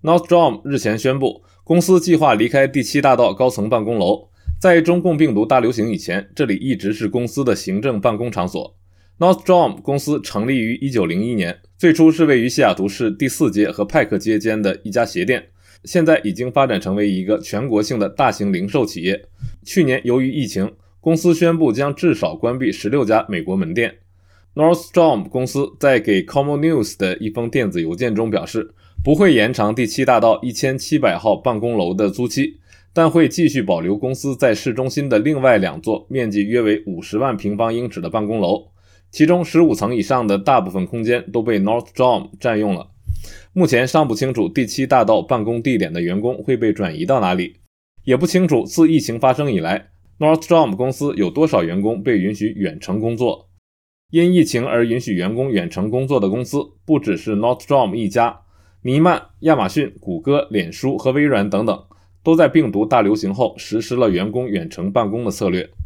Nordstrom 日前宣布，公司计划离开第7大道高层办公楼。在中共病毒大流行以前，这里一直是公司的行政办公场所。Nordstrom 公司成立于1901年，最初是位于西雅图市第4街和派克街间的一家鞋店，现在已经发展成为一个全国性的大型零售企业。去年由于疫情，公司宣布将至少关闭16家美国门店。Nordstrom 公司在给 Como News 的一封电子邮件中表示，不会延长第7大道1700号办公楼的租期，但会继续保留公司在市中心的另外2座面积约为50万平方英尺的办公楼，其中15层以上的大部分空间都被 Nordstrom 占用了。目前尚不清楚第7大道办公地点的员工会被转移到哪里，也不清楚自疫情发生以来 Nordstrom 公司有多少员工被允许远程工作。因疫情而允许员工远程工作的公司不只是 Nordstrom 一家，尼曼、亚马逊、谷歌、脸书和微软等等都在病毒大流行后实施了员工远程办公的策略。